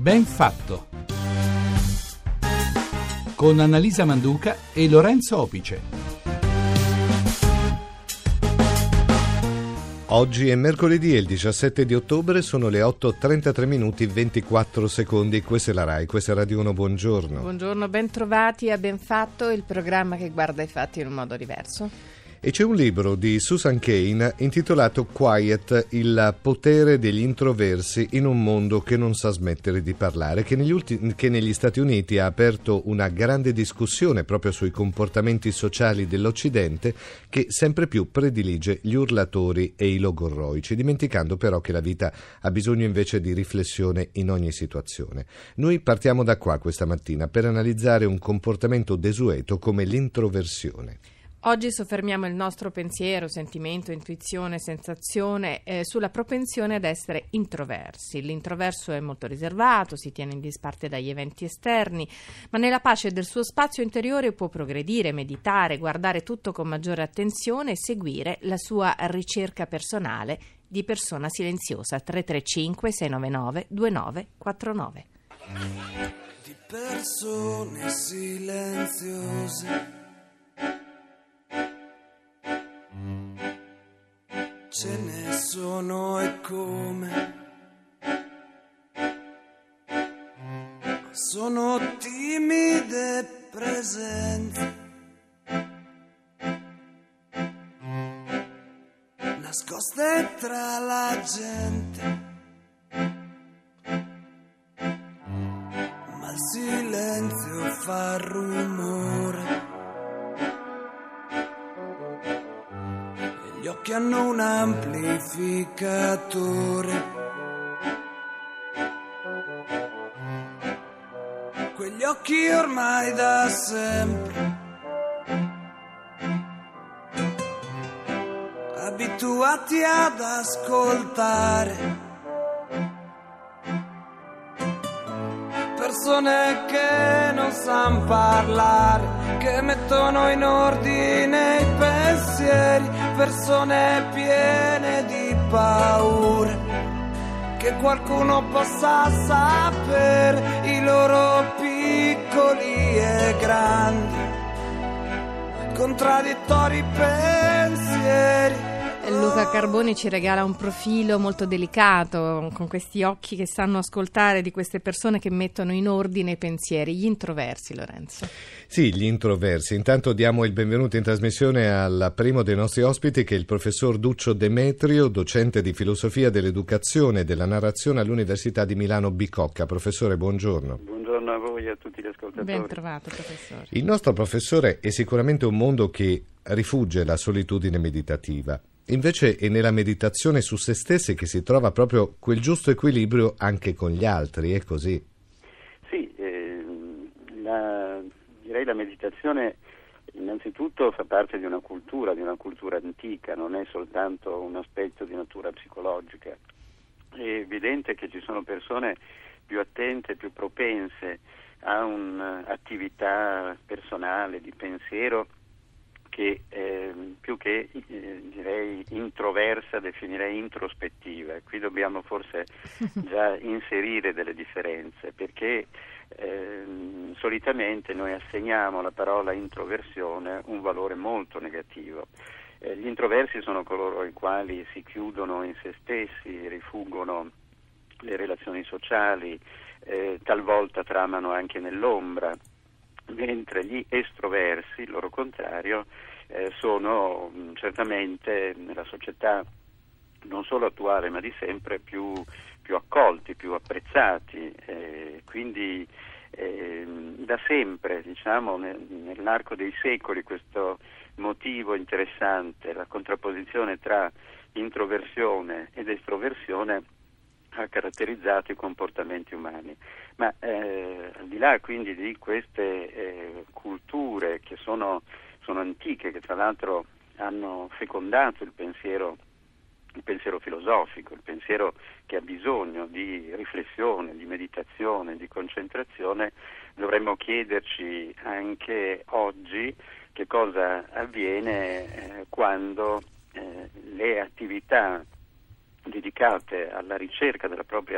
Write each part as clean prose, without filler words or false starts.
Ben fatto, con Annalisa Manduca e Lorenzo Opice. Oggi è mercoledì e il 17 di ottobre, sono le 8:33 minuti 24 secondi. Questa è la RAI, questa è Radio 1, buongiorno. Buongiorno, ben trovati a Ben Fatto, il programma che guarda i fatti in un modo diverso. E c'è un libro di Susan Cain intitolato Quiet, il potere degli introversi in un mondo che non sa smettere di parlare, che negli Stati Uniti ha aperto una grande discussione proprio sui comportamenti sociali dell'Occidente, che sempre più predilige gli urlatori e i logorroici, dimenticando però che la vita ha bisogno invece di riflessione in ogni situazione. Noi partiamo da qua questa mattina per analizzare un comportamento desueto come l'introversione. Oggi soffermiamo il nostro pensiero, sentimento, intuizione, sensazione sulla propensione ad essere introversi. L'introverso è molto riservato, si tiene in disparte dagli eventi esterni, ma nella pace del suo spazio interiore può progredire, meditare, guardare tutto con maggiore attenzione e seguire la sua ricerca personale di persona silenziosa. 335 699 2949. Di persone silenziose ce ne sono e come, sono timide presenze, nascoste tra la gente, ma il silenzio fa rumore. Gli occhi hanno un amplificatore, quegli occhi ormai da sempre, abituati ad ascoltare persone che non sanno parlare, che mettono in ordine i pensieri, persone piene di paure, che qualcuno possa sapere i loro piccoli e grandi, contraddittori pensieri. Luca Carboni ci regala un profilo molto delicato, con questi occhi che sanno ascoltare, di queste persone che mettono in ordine i pensieri, gli introversi, Lorenzo. Sì, gli introversi. Intanto diamo il benvenuto in trasmissione al primo dei nostri ospiti, che è il professor Duccio Demetrio, docente di filosofia dell'educazione e della narrazione all'Università di Milano Bicocca. Professore, buongiorno. Buongiorno a voi e a tutti gli ascoltatori. Ben trovato, professore. Il nostro professore è sicuramente un mondo che rifugge la solitudine meditativa. Invece è nella meditazione su se stessi che si trova proprio quel giusto equilibrio anche con gli altri, è così? Sì, direi la meditazione innanzitutto fa parte di una cultura antica, non è soltanto un aspetto di natura psicologica. È evidente che ci sono persone più attente, più propense a un'attività personale, di pensiero, che più che direi introversa definirei introspettiva. Qui dobbiamo forse già inserire delle differenze, perché solitamente noi assegniamo alla parola introversione un valore molto negativo. Gli introversi sono coloro i quali si chiudono in se stessi, rifuggono le relazioni sociali, talvolta tramano anche nell'ombra, mentre gli estroversi, il loro contrario, sono certamente nella società non solo attuale ma di sempre più accolti, più apprezzati, quindi da sempre, diciamo, nell'arco dei secoli questo motivo interessante, la contrapposizione tra introversione ed estroversione, ha caratterizzato i comportamenti umani. Ma al di là quindi di queste culture che sono antiche, che tra l'altro hanno fecondato il pensiero filosofico, il pensiero che ha bisogno di riflessione, di meditazione, di concentrazione, dovremmo chiederci anche oggi che cosa avviene quando le attività dedicate alla ricerca della propria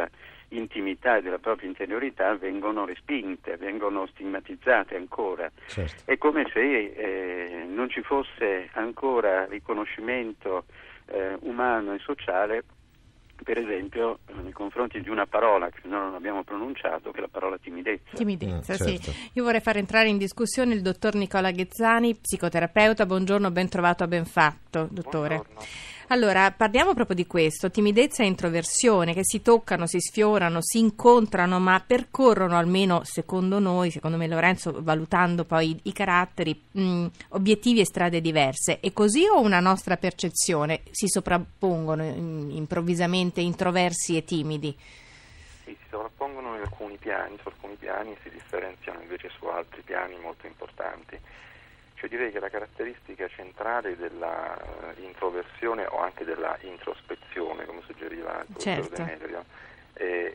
intimità e della propria interiorità vengono respinte, vengono stigmatizzate ancora. Certo. È come se non ci fosse ancora riconoscimento umano e sociale, per esempio nei confronti di una parola che noi non abbiamo pronunciato, che è la parola timidezza. Timidezza, certo. sì. Io vorrei far entrare in discussione il dottor Nicola Ghezzani, psicoterapeuta. Buongiorno, ben trovato a Benfatto, dottore. Buongiorno. Allora, parliamo proprio di questo, timidezza e introversione, che si toccano, si sfiorano, si incontrano, ma percorrono, almeno secondo me Lorenzo, valutando poi i caratteri, obiettivi e strade diverse. È così o una nostra percezione? Si sovrappongono improvvisamente introversi e timidi? Sì, si sovrappongono in alcuni piani, su alcuni piani si differenziano invece su altri piani molto importanti. Cioè direi che la caratteristica centrale della introversione o anche della introspezione, come suggeriva il professor Demetrio, è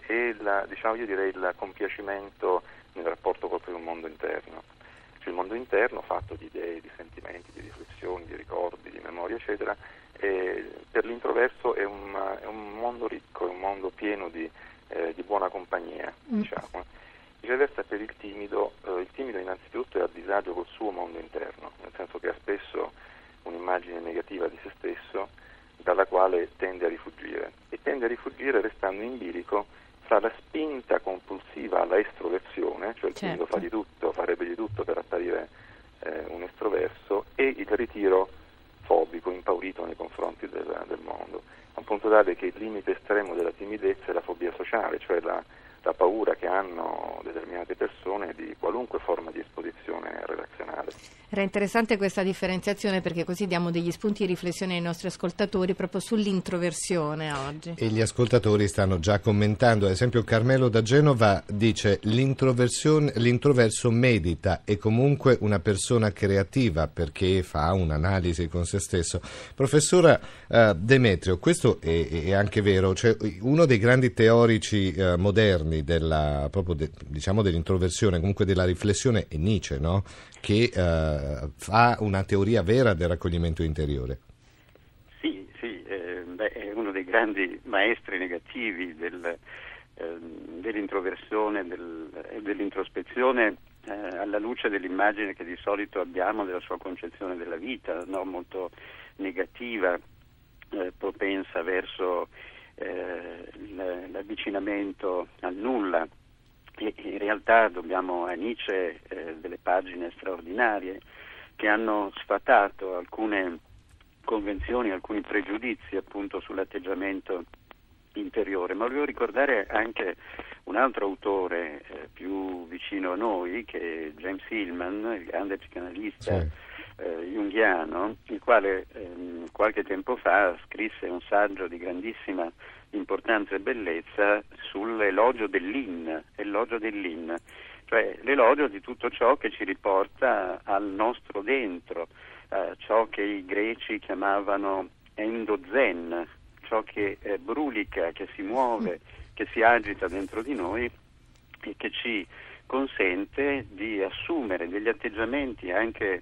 il compiacimento nel rapporto col proprio mondo interno. Cioè il mondo interno fatto di idee, di sentimenti, di riflessioni, di ricordi, di memoria, eccetera, per l'introverso è un mondo ricco, è un mondo pieno di buona compagnia, diciamo. Viceversa per il timido innanzitutto è a disagio col suo mondo interno, nel senso che ha spesso un'immagine negativa di se stesso dalla quale tende a rifugire restando in bilico fra la spinta compulsiva alla estroversione, cioè il timido farebbe di tutto per apparire un estroverso, e il ritiro fobico, impaurito nei confronti del mondo, a un punto tale che il limite estremo della timidezza è la fobia sociale, cioè la paura che hanno determinate persone di qualunque forma di esposizione relazionale. Era interessante questa differenziazione, perché così diamo degli spunti di riflessione ai nostri ascoltatori proprio sull'introversione oggi. E gli ascoltatori stanno già commentando, ad esempio Carmelo da Genova dice l'introverso medita, è comunque una persona creativa perché fa un'analisi con se stesso. Professora Demetrio, questo è anche vero, cioè uno dei grandi teorici moderni dell'introversione, comunque della riflessione, è Nietzsche, no? Che fa una teoria vera del raccoglimento interiore. Sì, è uno dei grandi maestri negativi dell'introversione e dell'introspezione, alla luce dell'immagine che di solito abbiamo della sua concezione della vita, no? Molto negativa, propensa verso l'avvicinamento al nulla. E in realtà dobbiamo a Nietzsche delle pagine straordinarie che hanno sfatato alcune convenzioni, alcuni pregiudizi appunto sull'atteggiamento interiore. Ma volevo ricordare anche un altro autore più vicino a noi, che è James Hillman, il grande psicanalista junghiano, il quale qualche tempo fa scrisse un saggio di grandissima importanza e bellezza sull'elogio dell'in, cioè l'elogio di tutto ciò che ci riporta al nostro dentro, ciò che i greci chiamavano endozen, ciò che brulica, che si muove, che si agita dentro di noi e che ci consente di assumere degli atteggiamenti anche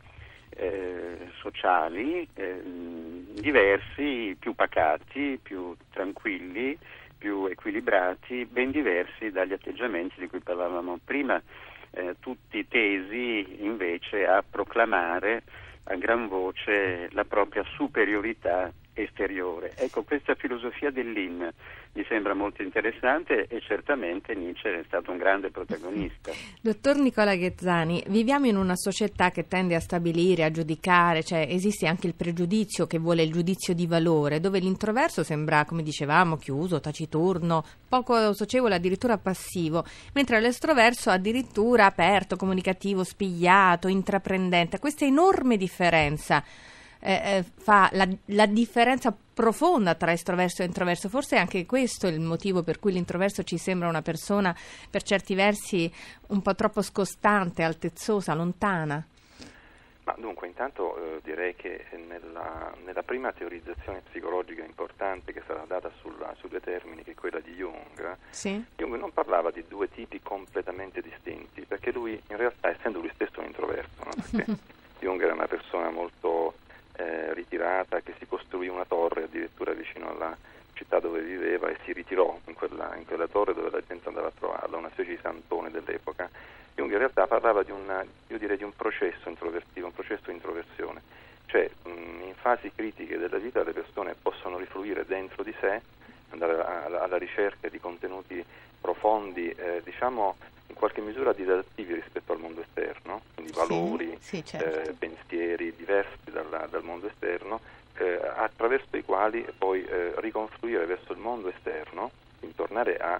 sociali diversi, più pacati, più tranquilli, più equilibrati, ben diversi dagli atteggiamenti di cui parlavamo prima, tutti tesi invece a proclamare a gran voce la propria superiorità esteriore. Ecco, questa filosofia dell'in mi sembra molto interessante e certamente Nietzsche è stato un grande protagonista. Dottor Nicola Ghezzani, viviamo in una società che tende a stabilire, a giudicare, cioè esiste anche il pregiudizio che vuole il giudizio di valore, dove l'introverso sembra, come dicevamo, chiuso, taciturno, poco socievole, addirittura passivo, mentre l'estroverso addirittura aperto, comunicativo, spigliato, intraprendente. Questa enorme differenza fa la differenza profonda tra estroverso e introverso. Forse è anche questo il motivo per cui l'introverso ci sembra una persona per certi versi un po' troppo scostante, altezzosa, lontana. Ma dunque, intanto direi che nella prima teorizzazione psicologica importante che sarà data su due termini, che è quella di Jung, sì? Jung non parlava di due tipi completamente distinti, perché lui in realtà, essendo lui stesso un introverso, no? Perché Jung era una persona molto ritirata, che si costruì una torre addirittura vicino alla città dove viveva e si ritirò in quella torre dove la gente andava a trovarla, una specie di santone dell'epoca. Jung in realtà parlava di un processo introvertivo, un processo di introversione, cioè in fasi critiche della vita le persone possono rifluire dentro di sé, andare alla ricerca di contenuti profondi, diciamo in qualche misura didattivi rispetto al mondo esterno, quindi valori, certo. pensieri diversi dal mondo esterno, attraverso i quali poi riconfluire verso il mondo esterno, quindi tornare a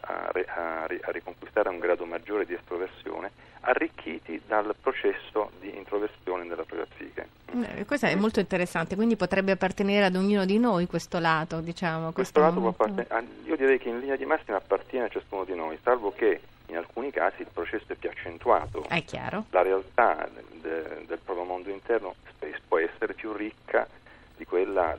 riconquistare un grado maggiore di estroversione, arricchiti dal processo di introversione della propria psiche. Questo è molto interessante, quindi potrebbe appartenere ad ognuno di noi questo lato, diciamo. Questo lato io direi che in linea di massima appartiene a ciascuno di noi, salvo che in alcuni casi il processo è più accentuato. È chiaro. La realtà del proprio mondo interno può essere più ricca di quella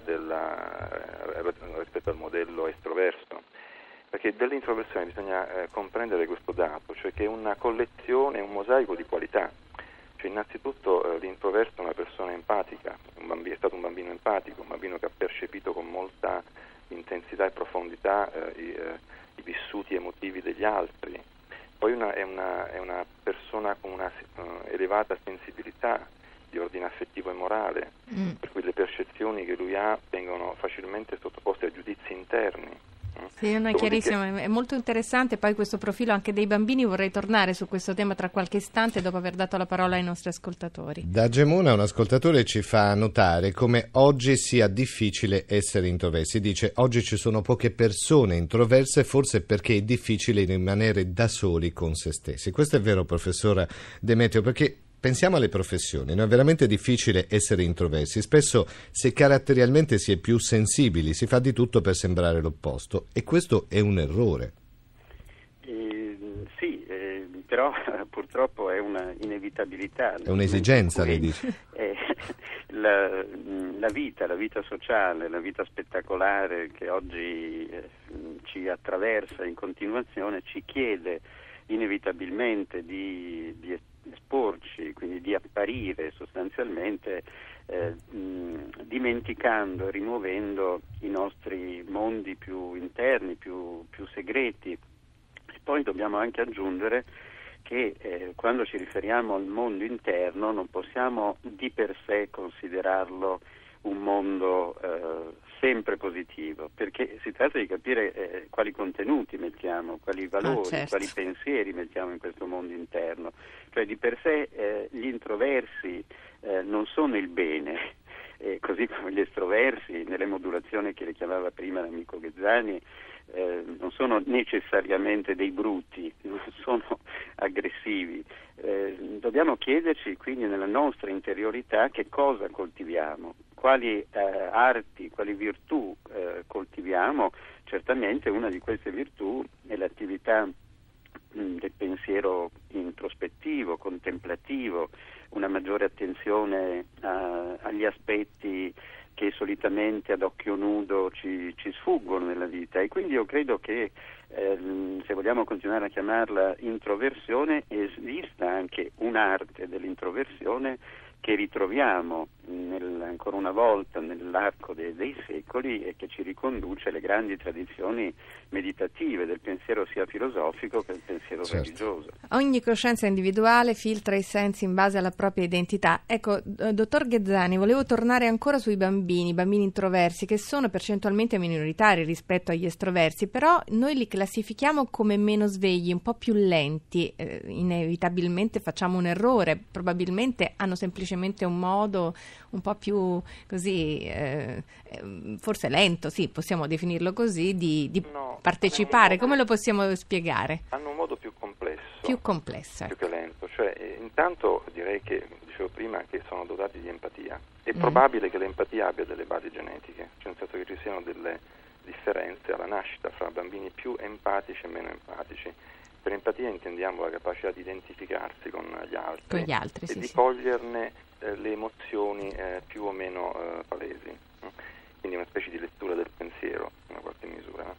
rispetto al modello estroverso. Perché dell'introversione bisogna comprendere questo dato, cioè che è una collezione, un mosaico di qualità. Cioè innanzitutto l'introverso è una persona empatica, è stato un bambino empatico, un bambino che ha percepito con molta intensità e profondità i vissuti emotivi degli altri. Poi è una persona con una elevata sensibilità di ordine affettivo e morale, per cui le percezioni che lui ha vengono facilmente sottoposte a giudizi interni. Sì, è chiarissimo, è molto interessante. Poi questo profilo anche dei bambini, vorrei tornare su questo tema tra qualche istante dopo aver dato la parola ai nostri ascoltatori. Da Gemona un ascoltatore ci fa notare come oggi sia difficile essere introversi. Dice: oggi ci sono poche persone introverse, forse perché è difficile rimanere da soli con se stessi. Questo è vero, professor Demetrio, perché pensiamo alle professioni, no? È veramente difficile essere introversi. Spesso, se caratterialmente si è più sensibili, si fa di tutto per sembrare l'opposto, e questo è un errore. Sì, però purtroppo è una inevitabilità. È un'esigenza, lei dice. La vita sociale, la vita spettacolare che oggi ci attraversa in continuazione ci chiede inevitabilmente di esporci, quindi di apparire sostanzialmente dimenticando e rimuovendo i nostri mondi più interni, più segreti. E poi dobbiamo anche aggiungere che quando ci riferiamo al mondo interno non possiamo di per sé considerarlo un mondo sempre positivo, perché si tratta di capire quali contenuti mettiamo, quali valori, certo, quali pensieri mettiamo in questo mondo interno. Cioè di per sé gli introversi non sono il bene, così come gli estroversi, nelle modulazioni che richiamava prima l'amico Ghezzani, non sono necessariamente dei brutti, non sono aggressivi. Dobbiamo chiederci quindi nella nostra interiorità che cosa coltiviamo, quali arti, quali virtù coltiviamo. Certamente una di queste virtù è l'attività del pensiero introspettivo, contemplativo, una maggiore attenzione agli aspetti che solitamente ad occhio nudo ci sfuggono nella vita, e quindi io credo che se vogliamo continuare a chiamarla introversione, esista anche un'arte dell'introversione che ritroviamo ancora una volta nell'arco dei secoli e che ci riconduce alle grandi tradizioni meditative del pensiero sia filosofico che del pensiero religioso. Ogni coscienza individuale filtra i sensi in base alla propria identità. Ecco, dottor Ghezzani, volevo tornare ancora sui bambini introversi, che sono percentualmente minoritari rispetto agli estroversi, però noi li classifichiamo come meno svegli, un po' più lenti. Inevitabilmente facciamo un errore, probabilmente hanno semplicemente un modo un po' più così, forse lento, sì, possiamo definirlo così, di partecipare. Come lo possiamo spiegare? Hanno un modo più complesso. Più complesso, più che lento. Cioè, intanto direi che, dicevo prima, che sono dotati di empatia. È probabile che l'empatia abbia delle basi genetiche, cioè nel senso che ci siano delle differenze alla nascita fra bambini più empatici e meno empatici. Per empatia intendiamo la capacità di identificarsi con gli altri, e di coglierne le emozioni più o meno palesi. Quindi una specie di lettura del pensiero, in una qualche misura. Per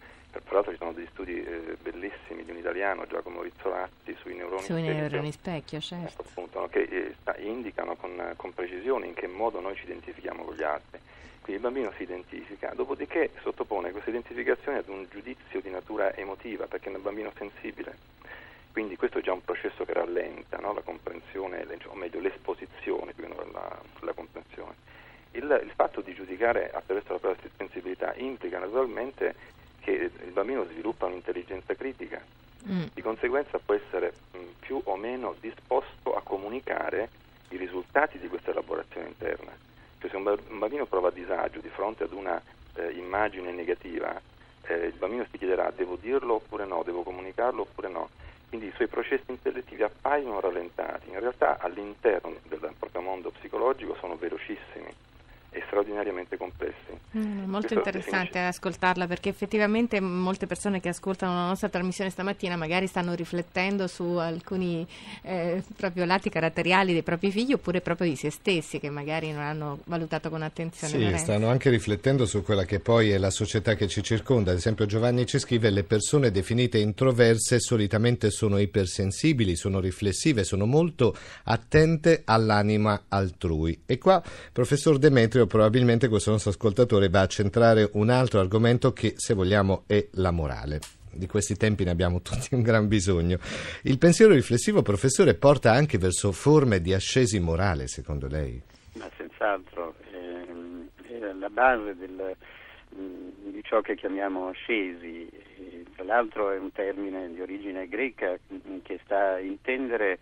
Tra l'altro ci sono degli studi bellissimi di un italiano, Giacomo Rizzolatti, sui neuroni specchio, certo. Appunto, no, che indicano con precisione in che modo noi ci identifichiamo con gli altri. Quindi il bambino si identifica, dopodiché sottopone questa identificazione ad un giudizio di natura emotiva, perché è un bambino sensibile. Quindi questo è già un processo che rallenta, no, la comprensione, o meglio l'esposizione più che la comprensione. Il fatto di giudicare attraverso la propria sensibilità implica naturalmente che il bambino sviluppa un'intelligenza critica, di conseguenza può essere più o meno disposto a comunicare i risultati di questa elaborazione interna. Cioè, se un bambino prova disagio di fronte ad una immagine negativa, il bambino si chiederà: devo dirlo oppure no, devo comunicarlo oppure no. Quindi i suoi processi intellettivi appaiono rallentati, in realtà all'interno del proprio mondo psicologico sono velocissimi e straordinariamente complessi. Molto interessante ascoltarla, perché effettivamente molte persone che ascoltano la nostra trasmissione stamattina magari stanno riflettendo su alcuni proprio lati caratteriali dei propri figli, oppure proprio di se stessi, che magari non hanno valutato con attenzione. Sì, stanno anche riflettendo su quella che poi è la società che ci circonda. Ad esempio Giovanni ci scrive: le persone definite introverse solitamente sono ipersensibili, sono riflessive, sono molto attente all'anima altrui. E qua, professor Demetrio, probabilmente questo nostro ascoltatore va a centrare un altro argomento che, se vogliamo, è la morale. Di questi tempi ne abbiamo tutti un gran bisogno. Il pensiero riflessivo, professore, porta anche verso forme di ascesi morale, secondo lei? Ma senz'altro, è la base di ciò che chiamiamo ascesi. Tra l'altro è un termine di origine greca che sta a intendere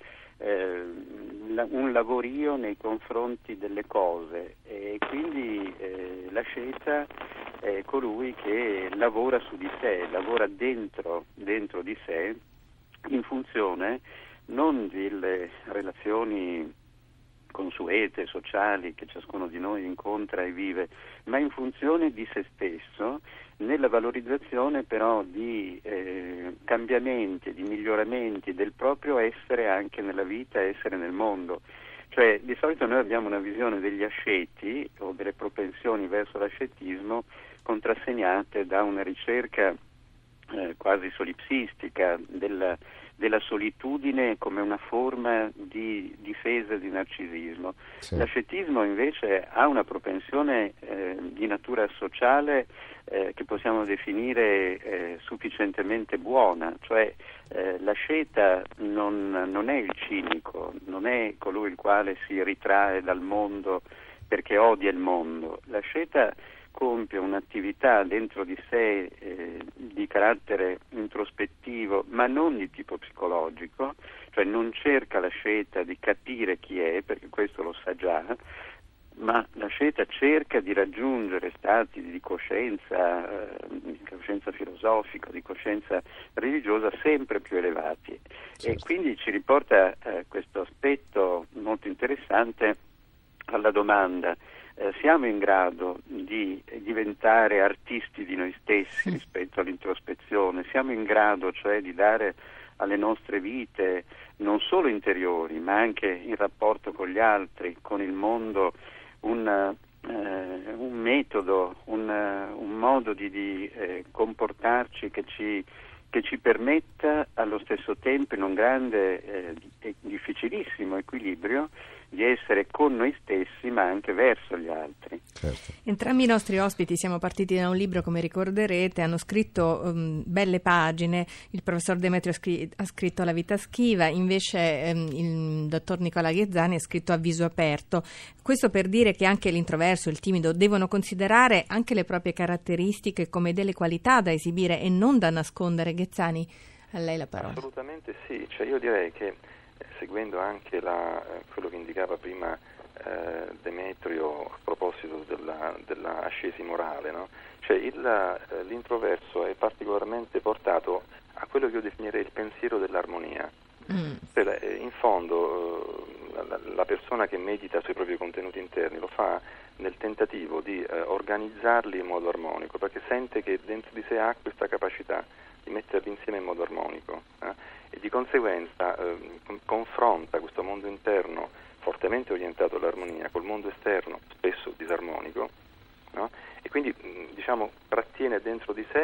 un lavorio nei confronti delle cose, e quindi l'asceta è colui che lavora su di sé, lavora dentro di sé, in funzione non delle relazioni consuete, sociali, che ciascuno di noi incontra e vive, ma in funzione di se stesso, nella valorizzazione però di cambiamenti, di miglioramenti del proprio essere anche nella vita, essere nel mondo. Cioè, di solito noi abbiamo una visione degli asceti o delle propensioni verso l'ascetismo contrassegnate da una ricerca quasi solipsistica della solitudine come una forma di difesa di narcisismo. Sì. L'ascetismo invece ha una propensione di natura sociale che possiamo definire sufficientemente buona, cioè l'asceta non è il cinico, non è colui il quale si ritrae dal mondo perché odia il mondo. L'asceta compie un'attività dentro di sé di carattere introspettivo, ma non di tipo psicologico, cioè non cerca l'asceta di capire chi è, perché questo lo sa già, ma l'asceta cerca di raggiungere stati di coscienza filosofica, di coscienza religiosa sempre più elevati. Certo. E quindi ci riporta questo aspetto molto interessante alla domanda: siamo in grado di diventare artisti di noi stessi rispetto all'introspezione? Siamo in grado cioè di dare alle nostre vite, non solo interiori, ma anche in rapporto con gli altri, con il mondo, un metodo, un modo di comportarci che ci permetta allo stesso tempo, in un grande e difficilissimo equilibrio, di essere con noi stessi ma anche verso gli altri. Certo. Entrambi i nostri ospiti siamo partiti da un libro, come ricorderete, hanno scritto belle pagine. Il professor Demetrio ha scritto La vita schiva, invece il dottor Nicola Ghezzani ha scritto A viso aperto. Questo per dire che anche l'introverso, il timido, devono considerare anche le proprie caratteristiche come delle qualità da esibire e non da nascondere. Ghezzani, a lei la parola. Assolutamente sì, cioè io direi che seguendo anche quello che indicava prima Demetrio a proposito della ascesi morale, no? Cioè l'introverso è particolarmente portato a quello che io definirei il pensiero dell'armonia. In fondo la persona che medita sui propri contenuti interni lo fa nel tentativo di organizzarli in modo armonico, perché sente che dentro di sé ha questa capacità di metterli insieme in modo armonico, e di conseguenza confronta questo mondo interno fortemente orientato all'armonia col mondo esterno spesso disarmonico, no? E quindi trattiene dentro di sé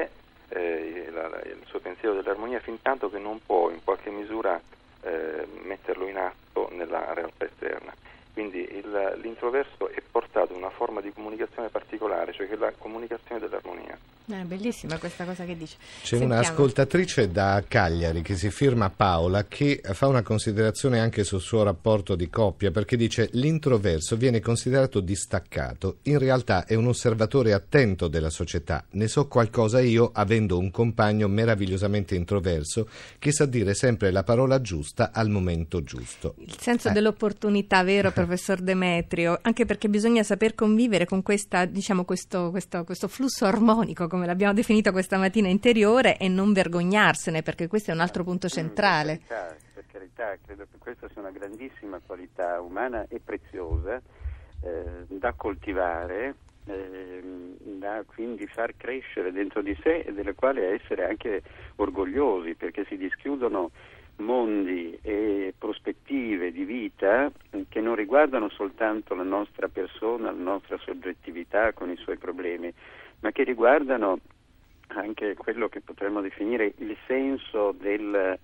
il suo pensiero dell'armonia fin tanto che non può in qualche misura metterlo in atto nella realtà esterna. Quindi l'introverso è portato a una forma di comunicazione particolare, cioè che è la comunicazione dell'armonia. Bellissima questa cosa che dice. C'è un'ascoltatrice da Cagliari che si firma Paola, che fa una considerazione anche sul suo rapporto di coppia, perché dice: l'introverso viene considerato distaccato, in realtà è un osservatore attento della società. Ne so qualcosa io, avendo un compagno meravigliosamente introverso che sa dire sempre la parola giusta al momento giusto. Il senso dell'opportunità, vero professor Demetrio? Anche perché bisogna saper convivere con questa, diciamo, questo flusso armonico, come l'abbiamo definito questa mattina, interiore, e non vergognarsene, perché questo è un altro punto centrale. Per carità, credo che questa sia una grandissima qualità umana e preziosa da coltivare, da quindi far crescere dentro di sé e delle quali essere anche orgogliosi, perché si dischiudono mondi e prospettive di vita che non riguardano soltanto la nostra persona, la nostra soggettività con i suoi problemi, ma che riguardano anche quello che potremmo definire il senso della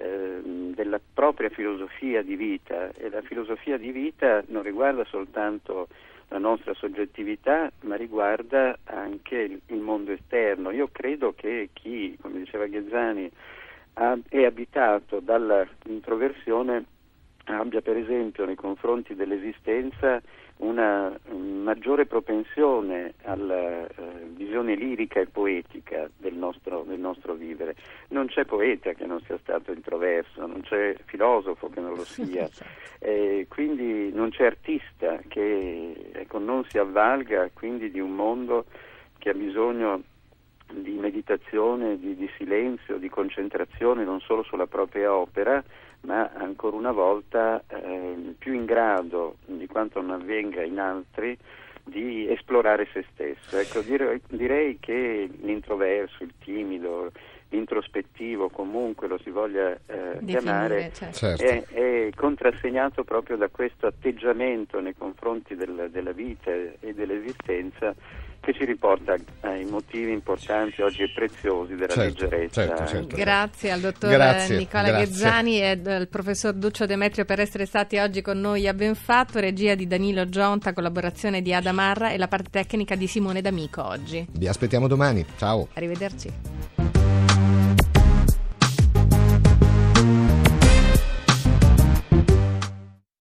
propria filosofia di vita. E la filosofia di vita non riguarda soltanto la nostra soggettività, ma riguarda anche il mondo esterno. Io credo che chi, come diceva Ghezzani, è abitato dall'introversione abbia per esempio nei confronti dell'esistenza una maggiore propensione alla visione lirica e poetica del nostro vivere. Non c'è poeta che non sia stato introverso, non c'è filosofo che non lo sia, quindi non c'è artista che non si avvalga quindi di un mondo che ha bisogno di meditazione, di silenzio, di concentrazione non solo sulla propria opera, ma ancora una volta più in grado di quanto non avvenga in altri di esplorare se stesso. Ecco, direi che l'introverso, il timido, l'introspettivo, comunque lo si voglia chiamare, certo. È contrassegnato proprio da questo atteggiamento nei confronti della vita e dell'esistenza, che ci riporta ai motivi importanti oggi e preziosi della leggerezza. Certo. Grazie al dottor Nicola Ghezzani e al professor Duccio Demetrio per essere stati oggi con noi a Benfatto. Regia di Danilo Gionta, collaborazione di Ada Marra e la parte tecnica di Simone D'Amico oggi. Vi aspettiamo domani, ciao. Arrivederci.